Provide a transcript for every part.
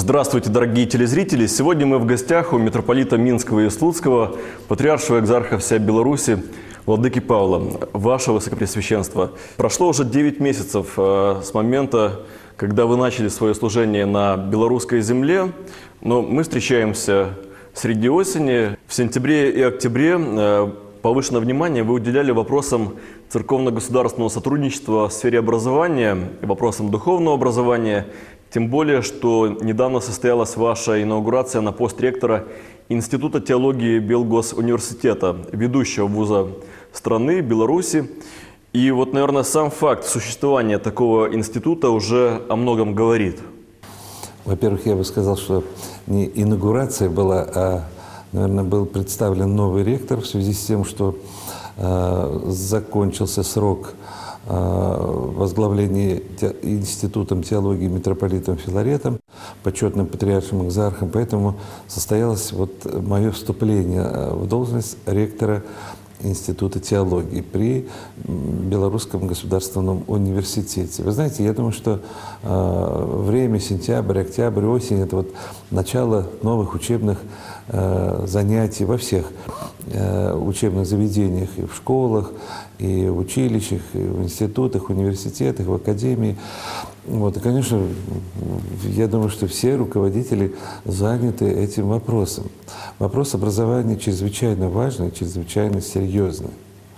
Здравствуйте, дорогие телезрители! Сегодня мы в гостях у митрополита Минского и Слуцкого, патриаршего экзарха всей Беларуси, владыки Павла, ваше высокопреосвященство. Прошло уже 9 месяцев с момента, когда вы начали свое служение на белорусской земле, но мы встречаемся среди осени. В сентябре и октябре повышенное внимание вы уделяли вопросам церковно-государственного сотрудничества в сфере образования, вопросам духовного образования. Тем более, что недавно состоялась ваша инаугурация на пост ректора Института теологии Белгосуниверситета, ведущего вуза страны, Беларуси. И вот, наверное, сам факт существования такого института уже о многом говорит. Во-первых, я бы сказал, что не инаугурация была, а, наверное, был представлен новый ректор в связи с тем, что закончился срок возглавления Институтом теологии митрополитом Филаретом, почетным патриаршим экзархом. Поэтому состоялось мое вступление в должность ректора Института теологии при Белорусском государственном университете. Вы знаете, я думаю, что время сентябрь, октябрь, осень – это начало новых учебных занятий во всех учебных заведениях, и в школах, и в училищах, и в институтах, университетах, в академии. И, конечно, я думаю, что все руководители заняты этим вопросом. Вопрос образования чрезвычайно важный, чрезвычайно серьезный.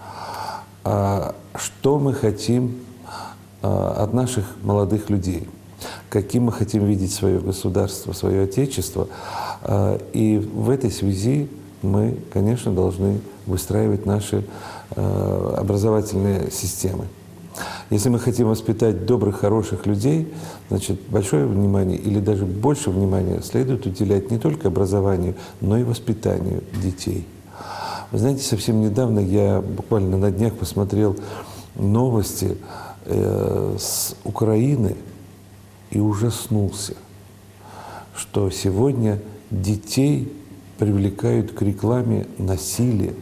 Что мы хотим от наших молодых людей? Каким мы хотим видеть свое государство, свое отечество? И в этой связи мы, конечно, должны выстраивать наши образовательные системы. Если мы хотим воспитать добрых, хороших людей, значит, большое внимание или даже больше внимания следует уделять не только образованию, но и воспитанию детей. Вы знаете, совсем недавно я буквально на днях посмотрел новости с Украины и ужаснулся, что сегодня детей привлекают к рекламе насилия.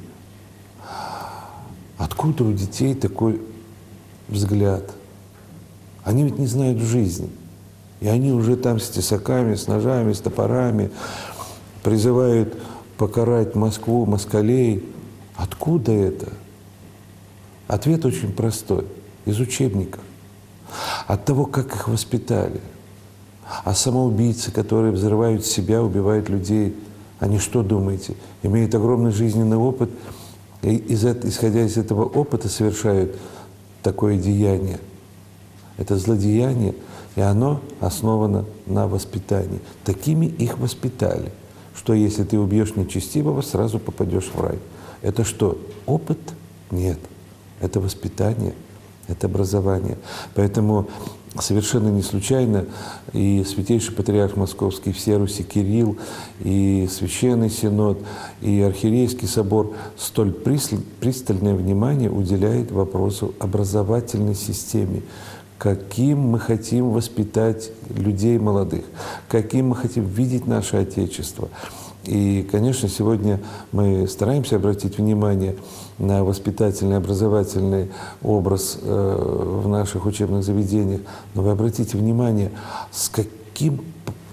Откуда у детей такой взгляд? Они ведь не знают жизни. И они уже там с тесаками, с ножами, с топорами призывают покарать Москву, москалей. Откуда это? Ответ очень простой. Из учебников. От того, как их воспитали. А самоубийцы, которые взрывают себя, убивают людей, они что думаете? Имеют огромный жизненный опыт, и исходя из этого опыта совершают такое деяние. Это злодеяние, и оно основано на воспитании. Такими их воспитали, что если ты убьешь нечестивого, сразу попадешь в рай. Это что, опыт? Нет. Это воспитание, это образование. Поэтому совершенно не случайно и Святейший Патриарх Московский всей Руси Кирилл, и Священный Синод, и Архиерейский собор столь пристальное внимание уделяет вопросу образовательной системе. Каким мы хотим воспитать людей молодых, каким мы хотим видеть наше Отечество. И, конечно, сегодня мы стараемся обратить внимание на воспитательный, образовательный образ в наших учебных заведениях. Но вы обратите внимание, с каким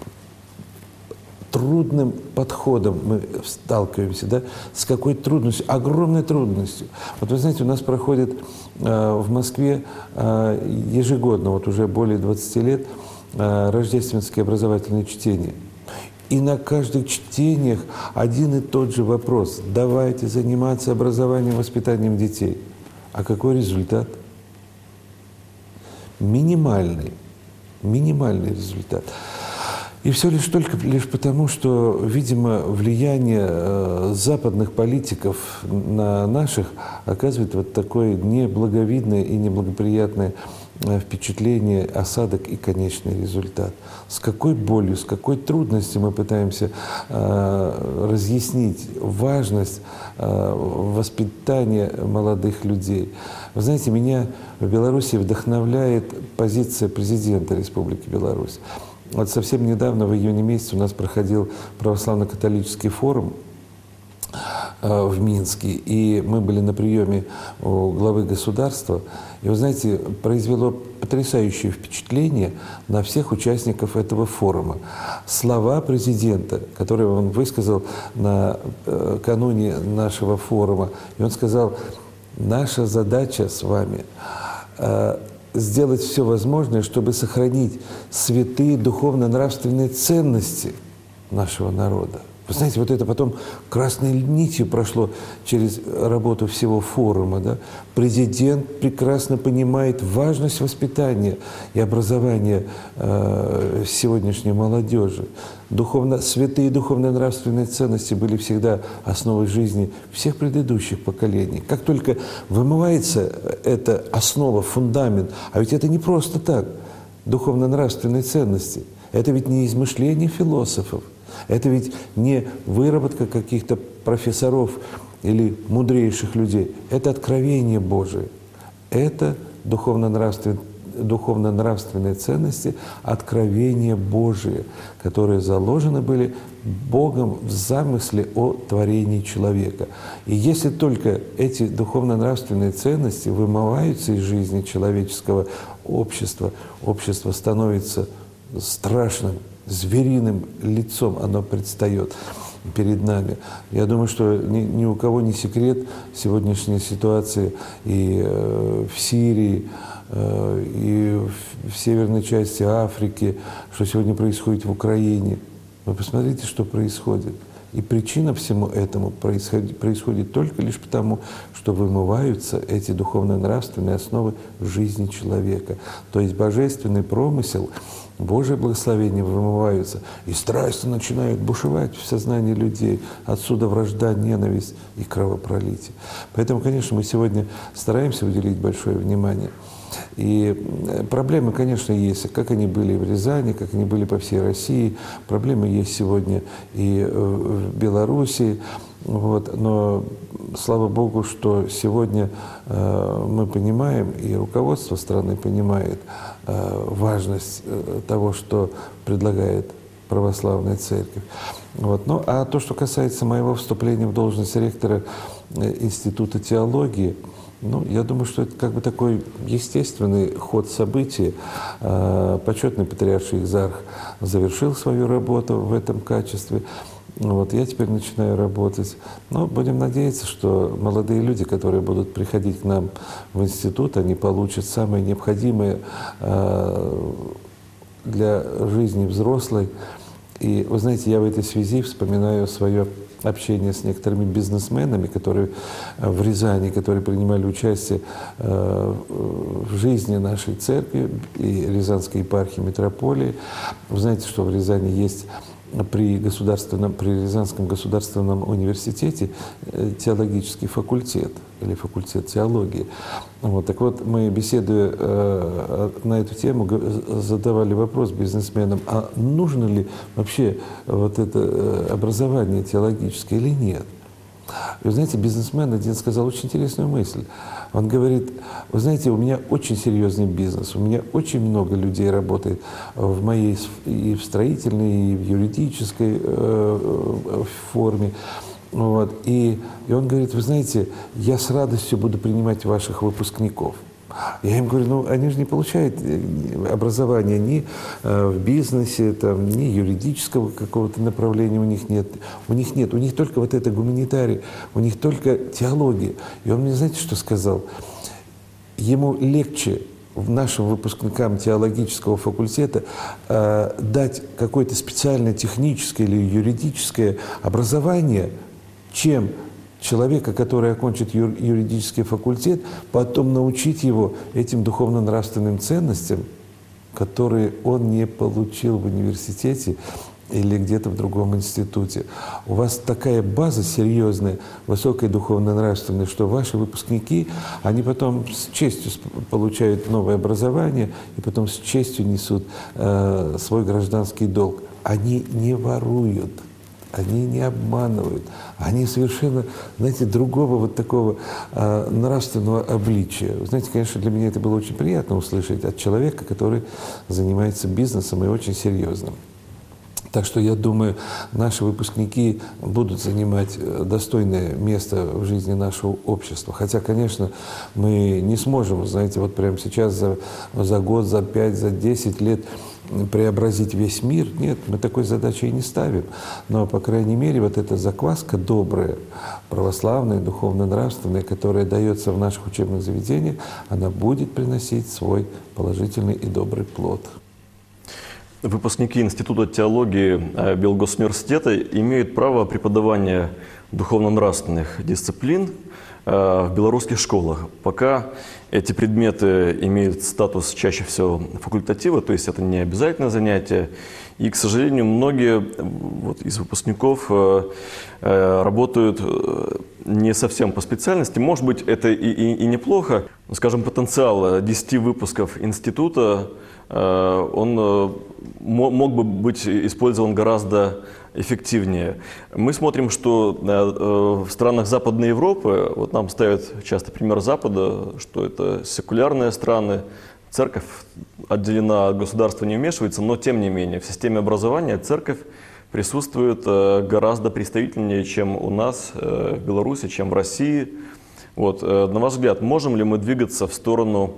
трудным подходом мы сталкиваемся, да? С какой трудностью, огромной трудностью. Вы знаете, у нас проходит в Москве ежегодно, уже более 20 лет, рождественские образовательные чтения. И на каждых чтениях один и тот же вопрос. Давайте заниматься образованием, воспитанием детей. А какой результат? Минимальный. Минимальный результат. И все лишь потому, что, видимо, влияние западных политиков на наших оказывает такое неблаговидное и неблагоприятное впечатление, осадок и конечный результат. С какой болью, с какой трудностью мы пытаемся разъяснить важность воспитания молодых людей. Вы знаете, меня в Беларуси вдохновляет позиция президента Республики Беларусь. Совсем недавно, в июне месяце, у нас проходил православно-католический форум, в Минске, и мы были на приеме у главы государства. И, вы знаете, произвело потрясающее впечатление на всех участников этого форума. Слова президента, которые он высказал накануне нашего форума, и он сказал: наша задача с вами сделать все возможное, чтобы сохранить святые духовно-нравственные ценности нашего народа. Вы знаете, вот это потом красной нитью прошло через работу всего форума. Да? Президент прекрасно понимает важность воспитания и образования сегодняшней молодежи. Святые духовно-нравственные ценности были всегда основой жизни всех предыдущих поколений. Как только вымывается эта основа, фундамент, а ведь это не просто так, духовно-нравственные ценности, это ведь не измышления философов, это ведь не выработка каких-то профессоров или мудрейших людей. Это откровение Божие. Это духовно-нравственные ценности, откровения Божие, которые заложены были Богом в замысле о творении человека. И если только эти духовно-нравственные ценности вымываются из жизни человеческого общества, общество становится страшным, звериным лицом оно предстает перед нами. Я думаю, что ни у кого не секрет сегодняшней ситуации и в Сирии, и в северной части Африки, что сегодня происходит в Украине. Вы посмотрите, что происходит. И причина всему этому происходит только лишь потому, что вымываются эти духовно-нравственные основы жизни человека. То есть божественный промысел, Божие благословение вымываются, и страсти начинают бушевать в сознании людей. Отсюда вражда, ненависть и кровопролитие. Поэтому, конечно, мы сегодня стараемся уделить большое внимание. И проблемы, конечно, есть, как они были в Рязани, как они были по всей России. Проблемы есть сегодня и в Белоруссии. Вот. Но слава Богу, что сегодня мы понимаем, и руководство страны понимает важность того, что предлагает православная церковь. Вот. Ну, а то, что касается моего вступления в должность ректора Института теологии, ну, я думаю, что это как бы такой естественный ход событий. Почетный патриарший экзарх завершил свою работу в этом качестве. Вот, я теперь начинаю работать. Но будем надеяться, что молодые люди, которые будут приходить к нам в институт, они получат самое необходимое для жизни взрослой. И вы знаете, я в этой связи вспоминаю свое общение с некоторыми бизнесменами, которые в Рязани, которые принимали участие в жизни нашей церкви и Рязанской епархии митрополии. Вы знаете, что в Рязани есть при Рязанском государственном университете теологический факультет или факультет теологии. Вот, так вот, мы, беседуя на эту тему, задавали вопрос бизнесменам, а нужно ли вообще вот это образование теологическое или нет? И вы знаете, бизнесмен один сказал очень интересную мысль. Он говорит: вы знаете, у меня очень серьезный бизнес, у меня очень много людей работает в моей и в строительной, и в юридической форме. Вот. И он говорит: вы знаете, я с радостью буду принимать ваших выпускников. Я им говорю: ну, они же не получают образования ни в бизнесе, там, ни юридического какого-то направления у них нет. У них только вот это гуманитарий, у них только теология. И он мне, знаете, что сказал? Ему легче нашим выпускникам теологического факультета дать какое-то специальное техническое или юридическое образование, чем человека, который окончит юридический факультет, потом научить его этим духовно-нравственным ценностям, которые он не получил в университете или где-то в другом институте. У вас такая база серьезная, высокая духовно-нравственная, что ваши выпускники, они потом с честью получают новое образование и потом с честью несут свой гражданский долг. Они не воруют. Они не обманывают, они совершенно, знаете, другого вот такого нравственного обличия. Вы знаете, конечно, для меня это было очень приятно услышать от человека, который занимается бизнесом и очень серьезным. Так что я думаю, наши выпускники будут занимать достойное место в жизни нашего общества. Хотя, конечно, мы не сможем, знаете, вот прямо сейчас за год, за 5, за 10 лет преобразить весь мир. Нет, мы такой задачи и не ставим. Но, по крайней мере, вот эта закваска добрая, православная, духовно-нравственная, которая дается в наших учебных заведениях, она будет приносить свой положительный и добрый плод. Выпускники Института теологии Белгосуниверситета имеют право преподавания духовно-нравственных дисциплин в белорусских школах. Пока эти предметы имеют статус чаще всего факультатива, то есть это не обязательное занятие. И, к сожалению, многие вот, из выпускников работают не совсем по специальности. Может быть, это и неплохо. Но, скажем, потенциал 10 выпусков института, он мог бы быть использован гораздо эффективнее. Мы смотрим, что в странах Западной Европы, вот нам ставят часто пример Запада, что это секулярные страны, церковь отделена от государства, не вмешивается, но тем не менее в системе образования церковь присутствует гораздо представительнее, чем у нас в Беларуси, чем в России. Вот, на ваш взгляд, можем ли мы двигаться в сторону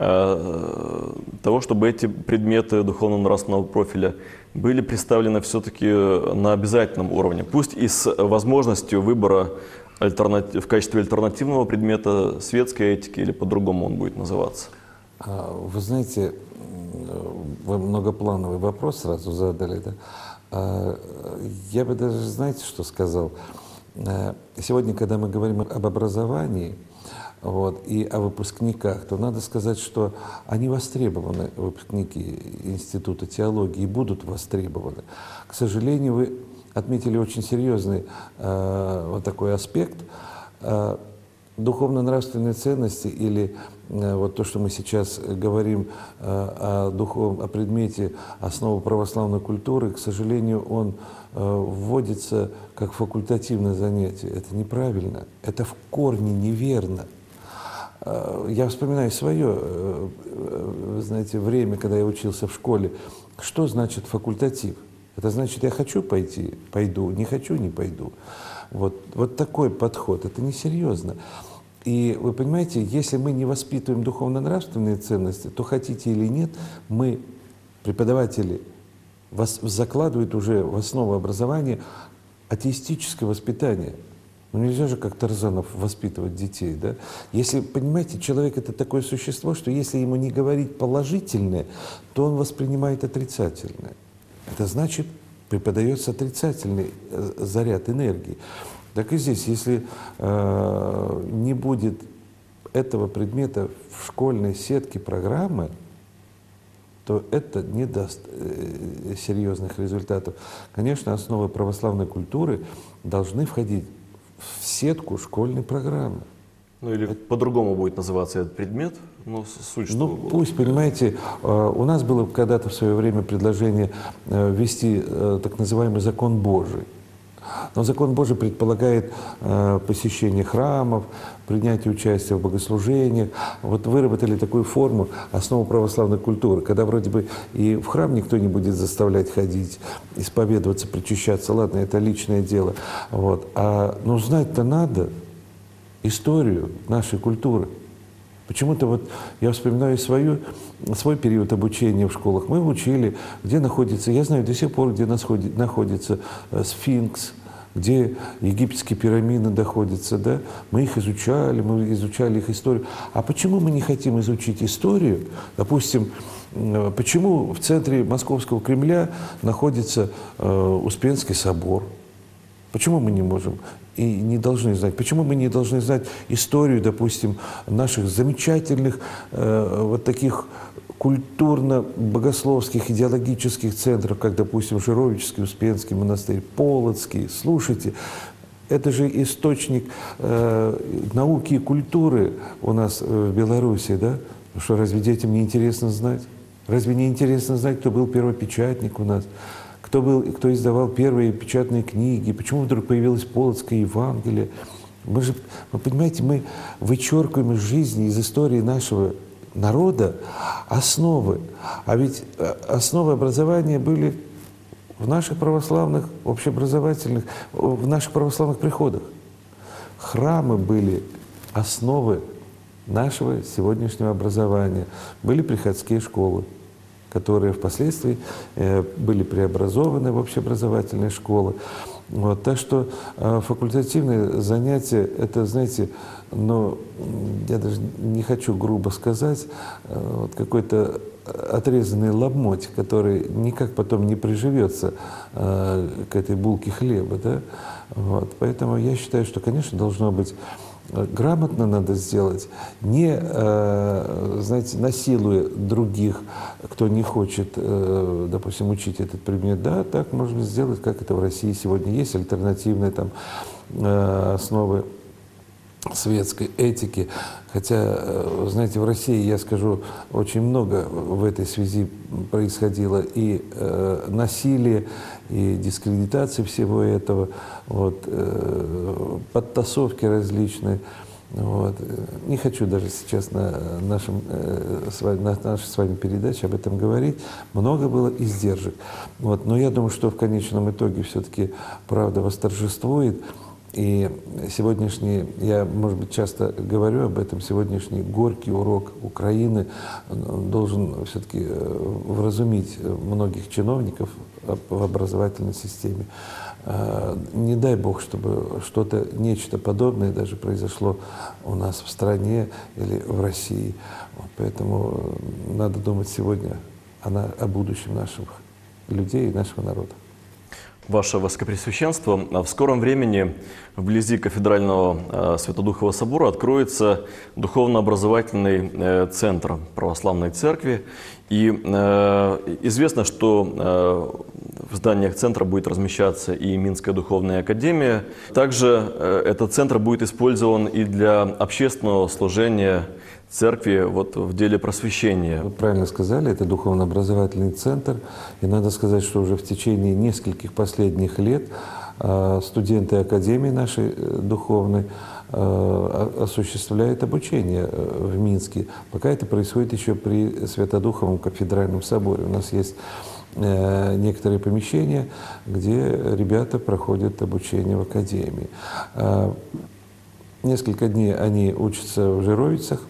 того, чтобы эти предметы духовно-нравственного профиля были представлены все-таки на обязательном уровне, пусть и с возможностью выбора в качестве альтернативного предмета светской этики или по-другому он будет называться? Вы знаете, вы многоплановый вопрос сразу задали, да? Я бы даже, знаете, что сказал? Сегодня, когда мы говорим об образовании вот, и о выпускниках, то надо сказать, что они востребованы, выпускники Института теологии, и будут востребованы. К сожалению, вы отметили очень серьезный вот такой аспект. Духовно-нравственные ценности или вот то, что мы сейчас говорим о предмете основы православной культуры, к сожалению, он вводится как факультативное занятие. Это неправильно, это в корне неверно. Я вспоминаю свое, вы знаете, время, когда я учился в школе. Что значит факультатив? Это значит, я хочу пойти, пойду, не хочу, не пойду. Вот такой подход, это несерьезно. И вы понимаете, если мы не воспитываем духовно-нравственные ценности, то хотите или нет, мы, преподаватели, закладывают уже в основу образования атеистическое воспитание. Ну нельзя же, как Тарзанов, воспитывать детей, да? Если, понимаете, человек — это такое существо, что если ему не говорить положительное, то он воспринимает отрицательное. Это значит, преподается отрицательный заряд энергии. Так и здесь, если не будет этого предмета в школьной сетке программы, то это не даст серьезных результатов. Конечно, основы православной культуры должны входить в сетку школьной программы. Ну или по-другому будет называться этот предмет, но суть что? Ну пусть, понимаете, у нас было когда-то в свое время предложение ввести так называемый закон Божий. Но закон Божий предполагает посещение храмов, принятие участия в богослужениях. Вот выработали такую форму основу православной культуры, когда вроде бы и в храм никто не будет заставлять ходить, исповедоваться, причащаться. Ладно, это личное дело. Вот. Но знать-то надо историю нашей культуры. Почему-то вот я вспоминаю свой период обучения в школах. Мы учили, где находится, я знаю до сих пор, где находится сфинкс, где египетские пирамиды находятся, да? Мы изучали их историю. А почему мы не хотим изучить историю? Допустим, почему в центре Московского Кремля находится Успенский собор? Почему мы не можем и не должны знать? Почему мы не должны знать историю, допустим, наших замечательных вот таких культурно-богословских, идеологических центров, как, допустим, Жировический, Успенский монастырь, Полоцкий? Слушайте, это же источник науки и культуры у нас в Беларуси, да? Что, разве детям не интересно знать? Разве не интересно знать, кто был первопечатник у нас? Кто издавал первые печатные книги, почему вдруг появилось Полоцкое Евангелие. Вы понимаете, мы вычеркиваем из жизни, из истории нашего народа основы. А ведь основы образования были в наших православных общеобразовательных, в наших православных приходах. Храмы были основы нашего сегодняшнего образования. Были приходские школы, которые впоследствии были преобразованы в общеобразовательные школы. Вот, так что факультативные занятия, это, знаете, ну, я даже не хочу грубо сказать, вот какой-то отрезанный ломоть, который никак потом не приживется к этой булке хлеба. Да? Вот, поэтому я считаю, что, конечно, должно быть грамотно надо сделать, не, знаете, насилуя других, кто не хочет, допустим, учить этот предмет. Да, так можно сделать, как это в России сегодня есть, альтернативные там основы светской этики. Хотя, знаете, в России, я скажу, очень много в этой связи происходило и насилие, и дискредитации всего этого, вот, подтасовки различные. Вот. Не хочу даже сейчас на нашей с вами передаче об этом говорить. Много было издержек. Вот. Но я думаю, что в конечном итоге все-таки правда восторжествует. И сегодняшний, я, может быть, часто говорю об этом, сегодняшний горький урок Украины должен все-таки вразумить многих чиновников в образовательной системе. Не дай Бог, чтобы что-то, нечто подобное даже произошло у нас в стране или в России. Вот, поэтому надо думать сегодня о будущем наших людей и нашего народа. Ваше Высокопреосвященство, в скором времени вблизи кафедрального Свято-Духового собора откроется духовно-образовательный центр православной церкви. И известно, что в зданиях центра будет размещаться и Минская духовная академия. Также этот центр будет использован и для общественного служения церкви вот в деле просвещения. Вы правильно сказали, это духовно-образовательный центр. И надо сказать, что уже в течение нескольких последних лет студенты Академии нашей духовной осуществляют обучение в Минске. Пока это происходит еще при Свято-Духовом кафедральном соборе. У нас есть некоторые помещения, где ребята проходят обучение в Академии. Несколько дней они учатся в Жировицах.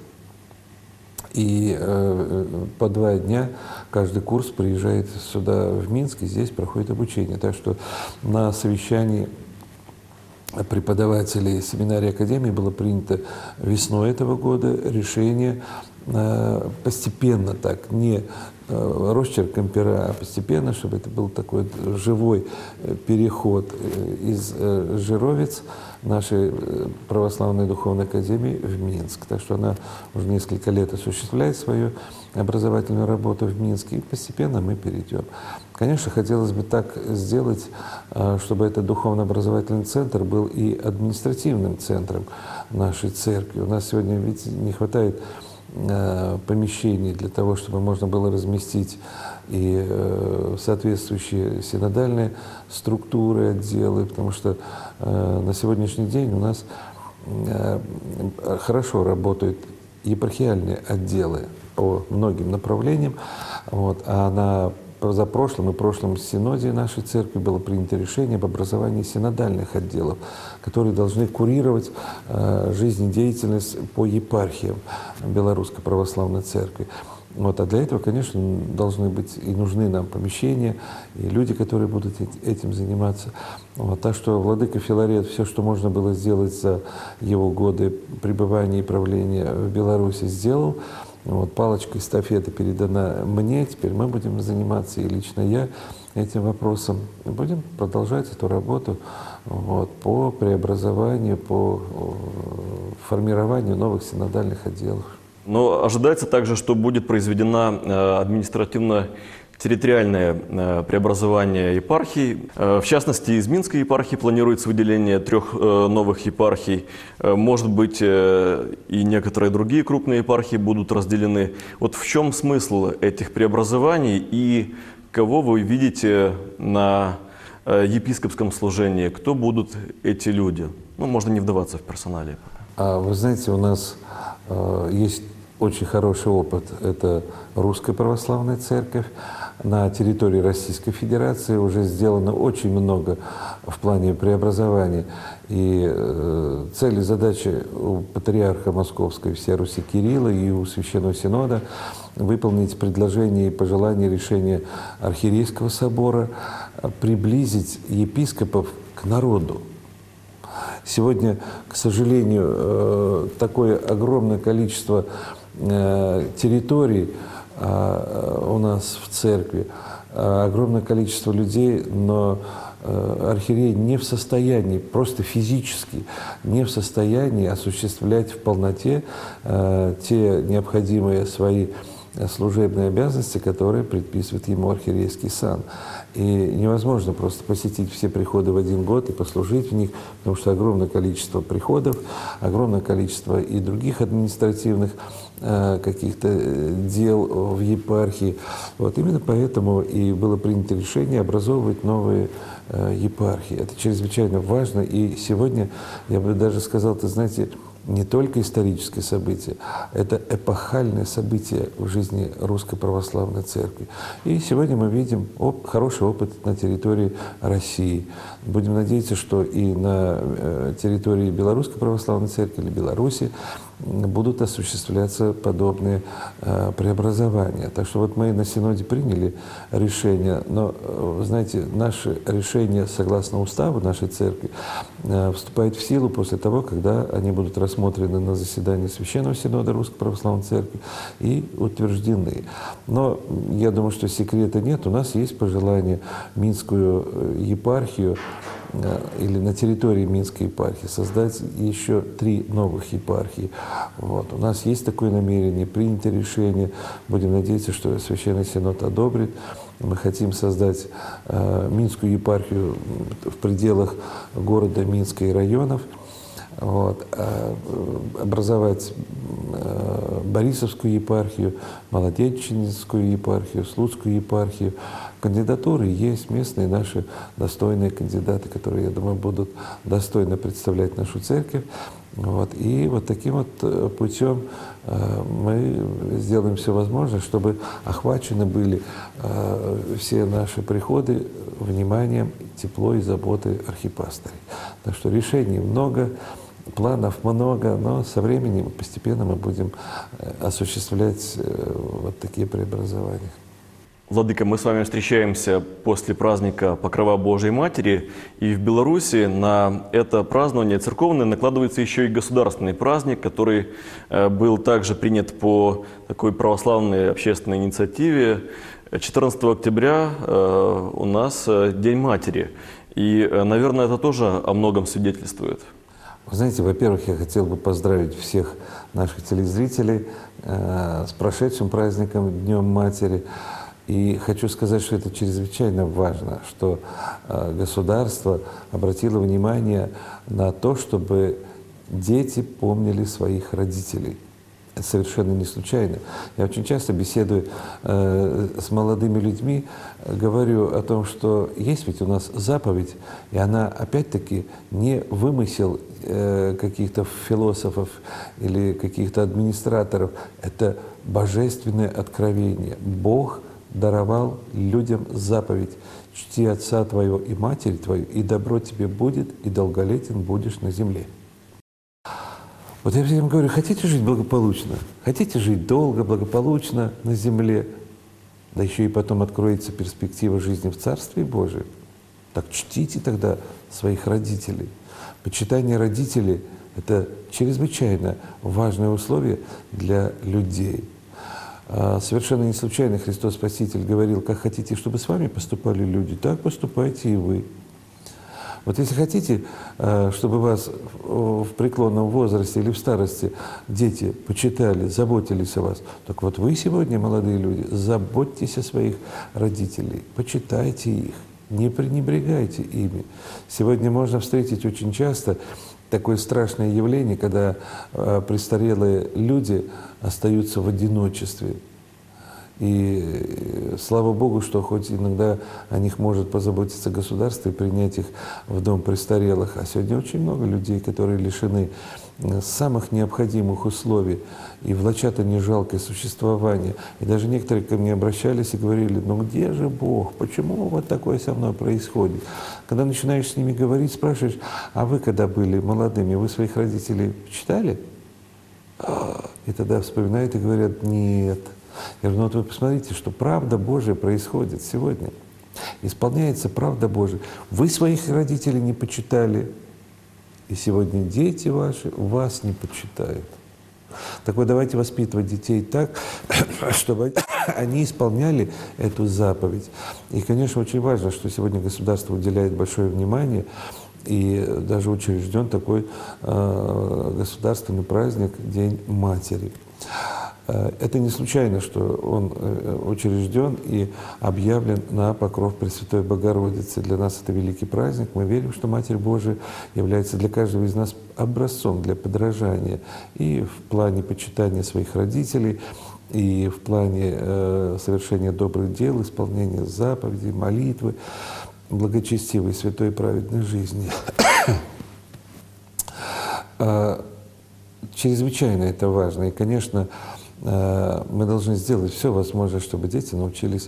И по 2 дня каждый курс приезжает сюда, в Минск, и здесь проходит обучение. Так что на совещании преподавателей семинарии Академии было принято весной этого года решение постепенно, так, не росчерком пера, а постепенно, чтобы это был такой живой переход из Жировиц нашей православной духовной академии в Минск. Так что она уже несколько лет осуществляет свою образовательную работу в Минске, и постепенно мы перейдем. Конечно, хотелось бы так сделать, чтобы этот духовно-образовательный центр был и административным центром нашей церкви. У нас сегодня ведь не хватает помещений для того, чтобы можно было разместить и соответствующие синодальные структуры, отделы, потому что на сегодняшний день у нас хорошо работают епархиальные отделы по многим направлениям, вот, а на позапрошлом и прошлом синоде нашей церкви было принято решение об образовании синодальных отделов, которые должны курировать жизнедеятельность по епархиям Белорусской Православной Церкви. Вот, а для этого, конечно, должны быть и нужны нам помещения, и люди, которые будут этим заниматься. Вот, так что владыка Филарет все, что можно было сделать за его годы пребывания и правления в Беларуси, сделал. Вот, палочка эстафеты передана мне, теперь мы будем заниматься, и лично я, этим вопросом. И будем продолжать эту работу вот, по преобразованию, по формированию новых синодальных отделов. Но ожидается также, что будет произведена административно-территориальное преобразование епархий. В частности, из Минской епархии планируется выделение 3 новых епархий. Может быть, и некоторые другие крупные епархии будут разделены. Вот в чем смысл этих преобразований и кого вы видите на епископском служении? Кто будут эти люди? Ну, можно не вдаваться в персоналии. Вы знаете, у нас есть очень хороший опыт – это Русская Православная Церковь. На территории Российской Федерации уже сделано очень много в плане преобразования. И цель и задача у Патриарха Московской всей Руси Кирилла и у Священного Синода – выполнить предложения и пожелания решения Архиерейского собора, приблизить епископов к народу. Сегодня, к сожалению, такое огромное количество территорий у нас в церкви, огромное количество людей, но архиерей не в состоянии, просто физически не в состоянии осуществлять в полноте те необходимые свои служебные обязанности, которые предписывает ему архиерейский сан. И невозможно просто посетить все приходы в один год и послужить в них, потому что огромное количество приходов, огромное количество и других административных каких-то дел в епархии. Вот именно поэтому и было принято решение образовывать новые епархии. Это чрезвычайно важно. И сегодня, я бы даже сказал, ты знаете, не только историческое событие, это эпохальное событие в жизни Русской Православной Церкви. И сегодня мы видим хороший опыт на территории России. Будем надеяться, что и на территории Белорусской Православной Церкви или Беларуси будут осуществляться подобные преобразования. Так что вот мы на Синоде приняли решение, но, вы знаете, наше решение, согласно уставу нашей церкви, вступает в силу после того, когда они будут рассмотрены на заседании Священного Синода Русской Православной Церкви и утверждены. Но я думаю, что секрета нет. У нас есть пожелание Минскую епархию или на территории Минской епархии создать еще 3 новых епархии. Вот. У нас есть такое намерение, принято решение. Будем надеяться, что Священный Синод одобрит. Мы хотим создать Минскую епархию в пределах города Минска и районов. Вот, образовать Борисовскую епархию, Молодеченскую епархию, Слуцкую епархию. Кандидатуры есть, местные наши достойные кандидаты, которые, я думаю, будут достойно представлять нашу церковь. Вот, и вот таким вот путем мы сделаем все возможное, чтобы охвачены были все наши приходы вниманием, тепло и заботой архипастырей. Так что решений много, планов много, но со временем постепенно мы будем осуществлять вот такие преобразования. Владыка, мы с вами встречаемся после праздника Покрова Божией Матери, и в Беларуси на это празднование церковное накладывается еще и государственный праздник, который был также принят по такой православной общественной инициативе. 14 октября у нас День Матери, и, наверное, это тоже о многом свидетельствует. Вы знаете, во-первых, я хотел бы поздравить всех наших телезрителей с прошедшим праздником Днем Матери. И хочу сказать, что это чрезвычайно важно, что государство обратило внимание на то, чтобы дети помнили своих родителей. Это совершенно не случайно. Я очень часто беседую с молодыми людьми, говорю о том, что есть ведь у нас заповедь, и она опять-таки не вымысел каких-то философов или каких-то администраторов. Это божественное откровение. Бог даровал людям заповедь: «Чти отца твоего и матери твою, и добро тебе будет, и долголетен будешь на земле». Вот я всем говорю: хотите жить благополучно, хотите жить долго, благополучно на земле, да еще и потом откроется перспектива жизни в Царстве Божьем, так чтите тогда своих родителей. Почитание родителей – это чрезвычайно важное условие для людей. Совершенно не случайно Христос Спаситель говорил: как хотите, чтобы с вами поступали люди, так поступайте и вы. Вот если хотите, чтобы вас в преклонном возрасте или в старости дети почитали, заботились о вас, так вот вы сегодня, молодые люди, заботьтесь о своих родителей, почитайте их, не пренебрегайте ими. Сегодня можно встретить очень часто такое страшное явление, когда престарелые люди остаются в одиночестве. И слава Богу, что хоть иногда о них может позаботиться государство и принять их в дом престарелых. А сегодня очень много людей, которые лишены самых необходимых условий, и влачат они жалкое существование. И даже некоторые ко мне обращались и говорили: ну где же Бог, почему вот такое со мной происходит? Когда начинаешь с ними говорить, спрашиваешь: а вы когда были молодыми, вы своих родителей читали? И тогда вспоминают и говорят: нет. Я говорю: ну вот вы посмотрите, что правда Божия происходит сегодня. Исполняется правда Божия. Вы своих родителей не почитали, и сегодня дети ваши вас не почитают. Так вот, давайте воспитывать детей так, чтобы они исполняли эту заповедь. И, конечно, очень важно, что сегодня государство уделяет большое внимание, и даже учрежден такой государственный праздник День матери. Это не случайно, что он учрежден и объявлен на покров Пресвятой Богородицы. Для нас это великий праздник. Мы верим, что Матерь Божия является для каждого из нас образцом для подражания и в плане почитания своих родителей, и в плане совершения добрых дел, исполнения заповедей, молитвы, благочестивой, святой и праведной жизни. Чрезвычайно это важно. И, конечно, мы должны сделать все возможное, чтобы дети научились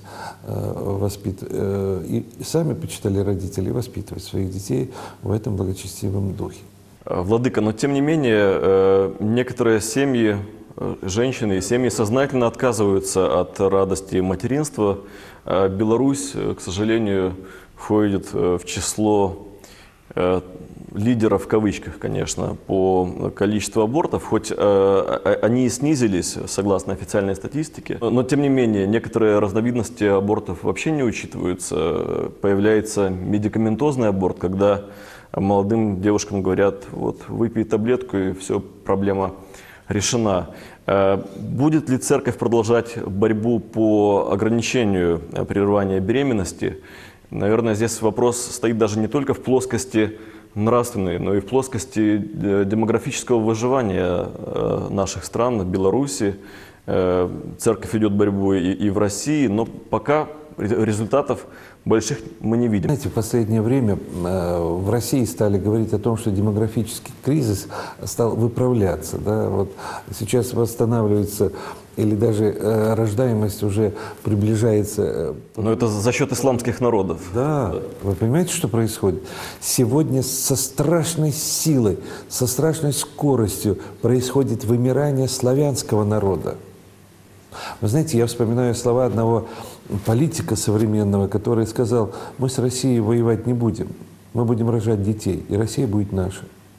и сами почитали родителей, воспитывать своих детей в этом благочестивом духе. Владыка, но тем не менее, некоторые семьи, женщины и семьи сознательно отказываются от радости материнства. Беларусь, к сожалению, входит в число лидеров, в кавычках, конечно, по количеству абортов, хоть они и снизились, согласно официальной статистике, но тем не менее некоторые разновидности абортов вообще не учитываются. Появляется медикаментозный аборт, когда молодым девушкам говорят: вот выпей таблетку и все, проблема решена. Будет ли церковь продолжать борьбу по ограничению прерывания беременности? Наверное, здесь вопрос стоит даже не только в плоскости нравственной, но и в плоскости демографического выживания наших стран, Беларуси. Церковь ведет борьбу и в России, но пока результатов больших мы не видим. Знаете, в последнее время в России стали говорить о том, что демографический кризис стал выправляться. Да? Вот сейчас восстанавливается, или даже рождаемость уже приближается. Но это за счет исламских народов. Да. Вы понимаете, что происходит? Сегодня со страшной силой, со страшной скоростью происходит вымирание славянского народа. Вы знаете, я вспоминаю слова одного политика современного, который сказал: мы с Россией воевать не будем, мы будем рожать детей, и Россия будет наша.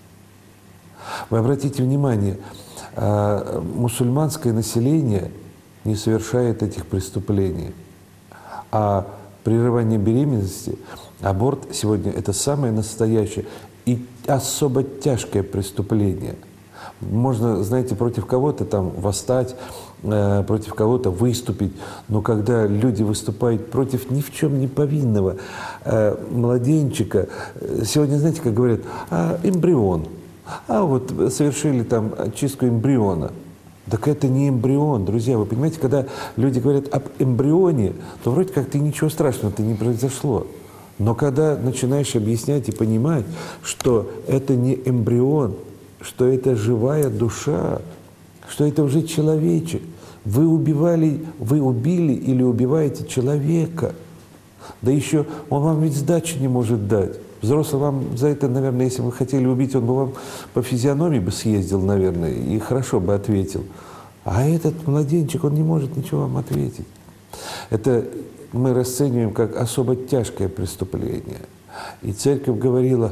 Вы обратите внимание, мусульманское население не совершает этих преступлений, а прерывание беременности, аборт сегодня — это самое настоящее и особо тяжкое преступление. Можно, знаете, против кого-то там восстать, против кого-то выступить, но когда люди выступают против ни в чем не повинного младенчика, сегодня, знаете, как говорят: эмбрион, вот совершили там чистку эмбриона. Так это не эмбрион, друзья, вы понимаете, когда люди говорят об эмбрионе, то вроде как-то ничего страшного-то не произошло. Но когда начинаешь объяснять и понимать, что это не эмбрион, что это живая душа, что это уже человечек. Вы убили или убиваете человека. Да еще он вам ведь сдачи не может дать. Взрослый вам за это, наверное, если бы вы хотели убить, он бы вам по физиономии бы съездил, наверное, и хорошо бы ответил. А этот младенчик, он не может ничего вам ответить. Это мы расцениваем как особо тяжкое преступление. И церковь говорила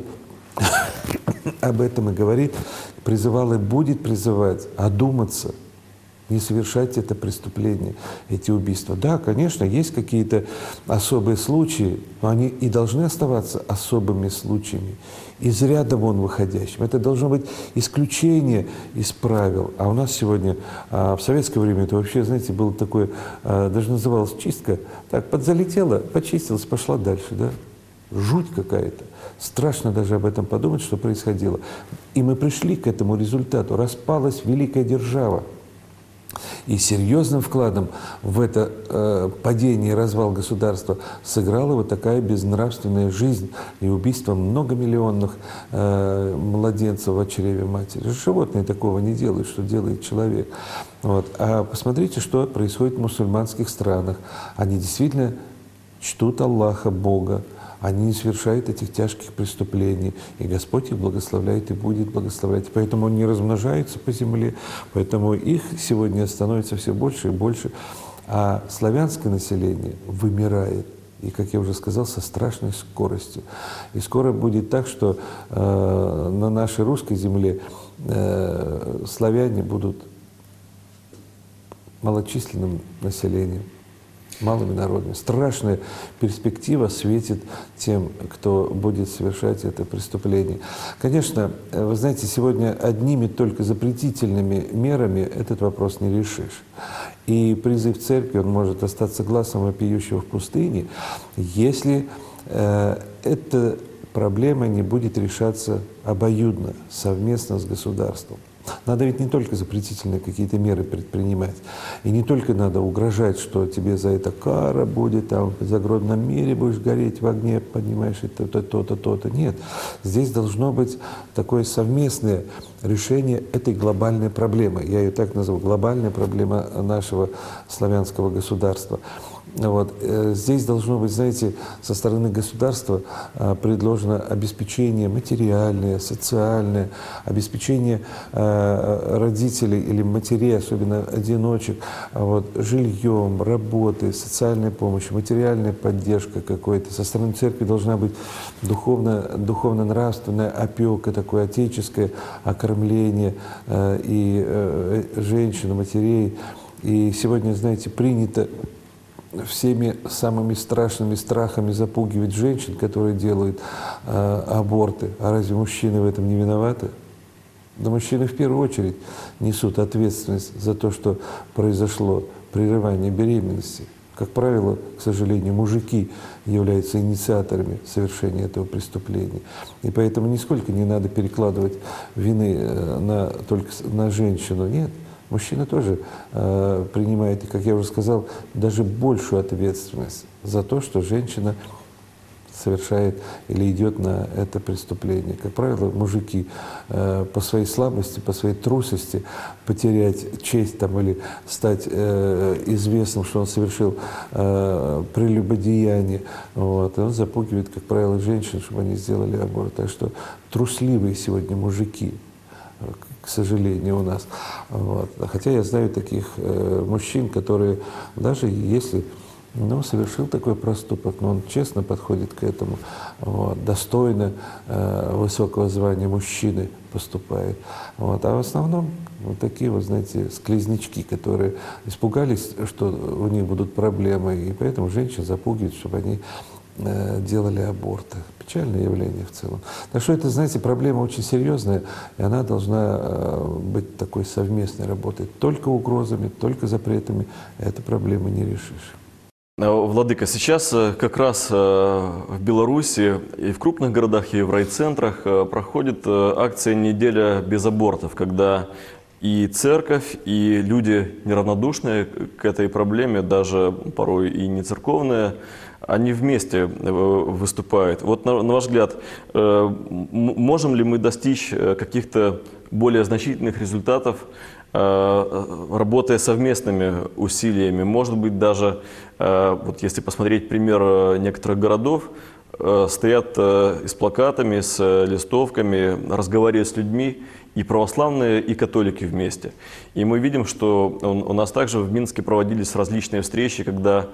об этом и говорит, призывала и будет призывать одуматься, не совершать это преступление, эти убийства. Да, конечно, есть какие-то особые случаи, но они и должны оставаться особыми случаями, из ряда вон выходящими. Это должно быть исключение из правил. А у нас сегодня, в советское время, это вообще, знаете, было такое, даже называлось чистка. Так, подзалетела, почистилась, пошла дальше, да? Жуть какая-то. Страшно даже об этом подумать, что происходило. И мы пришли к этому результату. Распалась великая держава. И серьезным вкладом в это падение и развал государства сыграла вот такая безнравственная жизнь и убийство многомиллионных младенцев в чреве матери. Животные такого не делают, что делает человек. Вот. А посмотрите, что происходит в мусульманских странах. Они действительно чтут Аллаха, Бога. Они не совершают этих тяжких преступлений. И Господь их благословляет и будет благословлять. Поэтому они размножаются по земле, поэтому их сегодня становится все больше и больше. А славянское население вымирает. И, как я уже сказал, со страшной скоростью. И скоро будет так, что на нашей русской земле славяне будут малочисленным населением, малыми народами. Страшная перспектива светит тем, кто будет совершать это преступление. Конечно, вы знаете, сегодня одними только запретительными мерами этот вопрос не решишь. И призыв церкви, он может остаться гласом вопиющего в пустыне, если эта проблема не будет решаться обоюдно, совместно с государством. Надо ведь не только запретительные какие-то меры предпринимать, и не только надо угрожать, что тебе за это кара будет, там в загробном мире будешь гореть в огне, понимаешь, то-то, то-то, то-то. Нет, здесь должно быть такое совместное решение этой глобальной проблемы. Я ее так назову, глобальная проблема нашего славянского государства. Вот. Здесь должно быть, знаете, со стороны государства предложено обеспечение материальное, социальное, обеспечение родителей или матерей, особенно одиночек, вот, жильем, работой, социальной помощью, материальная поддержка какой-то. Со стороны церкви должна быть духовно-нравственная опека, такое отеческое окормление и женщин, матерей. И сегодня, знаете, принято всеми самыми страшными страхами запугивать женщин, которые делают аборты. А разве мужчины в этом не виноваты? Да мужчины в первую очередь несут ответственность за то, что произошло прерывание беременности. Как правило, к сожалению, мужики являются инициаторами совершения этого преступления. И поэтому нисколько не надо перекладывать вины только на женщину. Нет. Мужчина тоже принимает, как я уже сказал, даже большую ответственность за то, что женщина совершает или идет на это преступление. Как правило, мужики по своей слабости, по своей трусости потерять честь там, или стать известным, что он совершил прелюбодеяние, вот, и он запугивает, как правило, женщин, чтобы они сделали аборт. Так что трусливые сегодня мужики, к сожалению, у нас. Вот. Хотя я знаю таких мужчин, которые даже если совершил такой проступок, но он честно подходит к этому, вот, достойно высокого звания мужчины поступает. Вот. А в основном вот такие, вот, знаете, склизнячки, которые испугались, что у них будут проблемы, и поэтому женщин запугивают, чтобы они делали аборты. Печальное явление в целом. Так что это, знаете, проблема очень серьезная, и она должна быть такой совместной работой. Только угрозами, только запретами эту проблему не решишь. Владыка, сейчас как раз в Беларуси и в крупных городах, и в райцентрах проходит акция «Неделя без абортов», когда и церковь, и люди неравнодушные к этой проблеме, даже порой и не церковные, они вместе выступают. Вот на ваш взгляд, можем ли мы достичь каких-то более значительных результатов, работая совместными усилиями? Может быть, даже, вот если посмотреть пример некоторых городов, стоят с плакатами, с листовками, разговаривают с людьми, и православные, и католики вместе. И мы видим, что у нас также в Минске проводились различные встречи, когда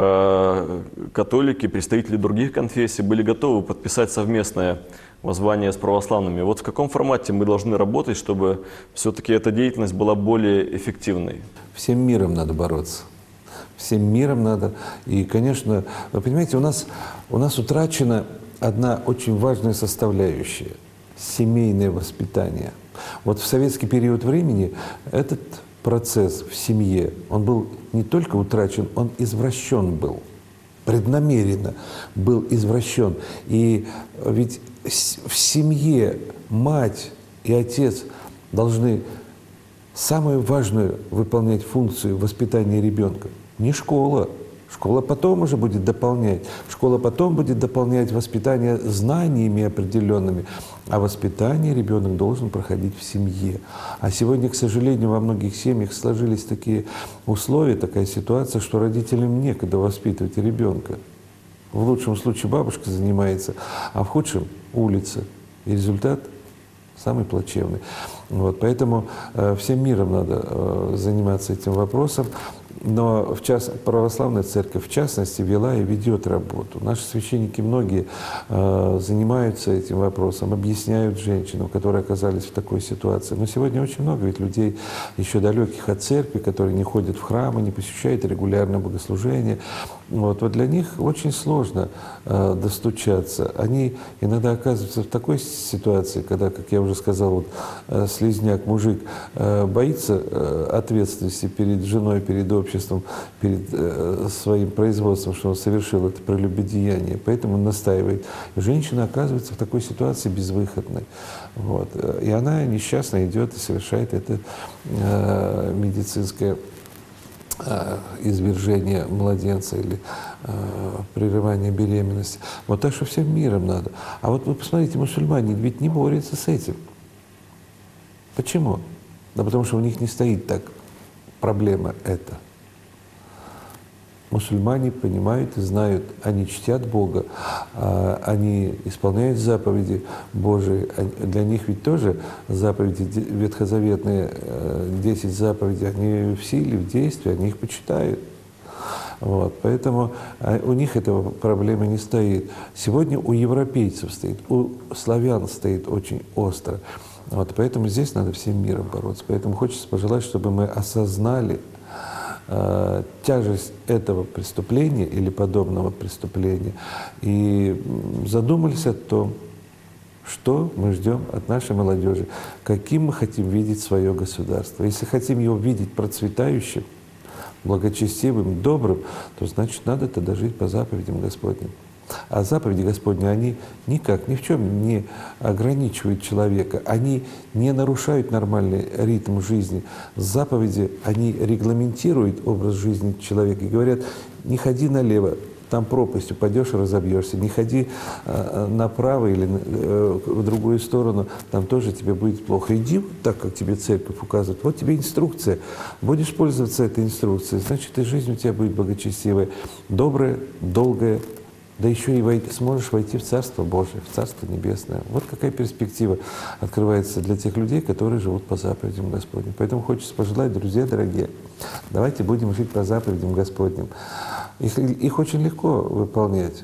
католики, представители других конфессий были готовы подписать совместное воззвание с православными. Вот в каком формате мы должны работать, чтобы все-таки эта деятельность была более эффективной? Всем миром надо бороться. Всем миром надо. И, конечно, вы понимаете, у нас утрачена одна очень важная составляющая – семейное воспитание. Вот в советский период времени этот процесс в семье, он был не только утрачен, он извращен был. Преднамеренно был извращен. И ведь в семье мать и отец должны самую важную выполнять функцию воспитания ребенка не школа. Школа потом уже будет дополнять. Школа потом будет дополнять воспитание знаниями определенными. А воспитание ребенок должен проходить в семье. А сегодня, к сожалению, во многих семьях сложились такие условия, такая ситуация, что родителям некогда воспитывать ребенка. В лучшем случае бабушка занимается, а в худшем — улица. И результат самый плачевный. Вот, поэтому всем миром надо заниматься этим вопросом. Но православная церковь, в частности, вела и ведет работу. Наши священники многие занимаются этим вопросом, объясняют женщинам, которые оказались в такой ситуации. Но сегодня очень много ведь людей еще далеких от церкви, которые не ходят в храмы, не посещают регулярное богослужение. Вот для них очень сложно достучаться. Они иногда оказываются в такой ситуации, когда, как я уже сказал, вот, слизняк, мужик боится ответственности перед женой, перед обществом, перед своим производством, что он совершил это прелюбодеяние. Поэтому он настаивает. Женщина оказывается в такой ситуации безвыходной. Вот. И она несчастно идет и совершает это медицинское извержение младенца или прерывание беременности. Вот так что всем миром надо. А вот вы посмотрите, мусульмане ведь не борются с этим. Почему? Да потому что у них не стоит так проблема эта. Мусульмане понимают и знают, они чтят Бога, они исполняют заповеди Божии. Для них ведь тоже заповеди ветхозаветные, 10 заповедей, они в силе, в действии, они их почитают. Вот, поэтому у них этого проблемы не стоит. Сегодня у европейцев стоит, у славян стоит очень остро. Вот, поэтому здесь надо всем миром бороться. Поэтому хочется пожелать, чтобы мы осознали тяжесть этого преступления или подобного преступления и задумались о том, что мы ждем от нашей молодежи, каким мы хотим видеть свое государство. Если хотим его видеть процветающим, благочестивым, добрым, то значит надо тогда жить по заповедям Господним. А заповеди Господни, они никак, ни в чем не ограничивают человека, они не нарушают нормальный ритм жизни. Заповеди, они регламентируют образ жизни человека и говорят: не ходи налево, там пропасть, упадешь и разобьешься, не ходи направо или в другую сторону, там тоже тебе будет плохо. Иди вот так, как тебе церковь указывает. Вот тебе инструкция. Будешь пользоваться этой инструкцией, значит, и жизнь у тебя будет благочестивая, добрая, долгая. Да еще и сможешь войти в Царство Божие, в Царство Небесное. Вот какая перспектива открывается для тех людей, которые живут по заповедям Господним. Поэтому хочется пожелать, друзья дорогие, давайте будем жить по заповедям Господним. Их очень легко выполнять.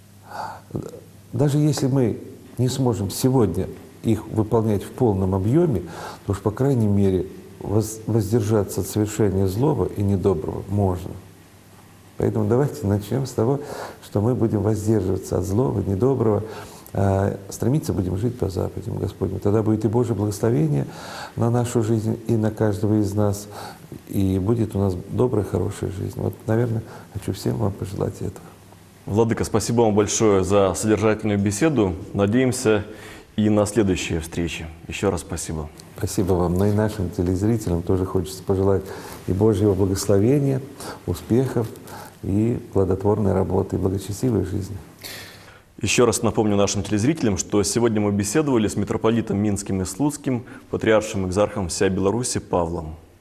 Даже если мы не сможем сегодня их выполнять в полном объеме, то уж, по крайней мере, воздержаться от совершения злого и недоброго можно. Поэтому давайте начнем с того, что мы будем воздерживаться от злого, недоброго, стремиться будем жить по заповедям Господним. Тогда будет и Божье благословение на нашу жизнь и на каждого из нас, и будет у нас добрая, хорошая жизнь. Вот, наверное, хочу всем вам пожелать этого. Владыка, спасибо вам большое за содержательную беседу. Надеемся и на следующие встречи. Еще раз спасибо. Спасибо вам. Но и нашим телезрителям тоже хочется пожелать и Божьего благословения, успехов, и плодотворной работы, и благочестивой жизни. Еще раз напомню нашим телезрителям, что сегодня мы беседовали с митрополитом Минским и Слуцким, патриаршим экзархом всей Беларуси Павлом.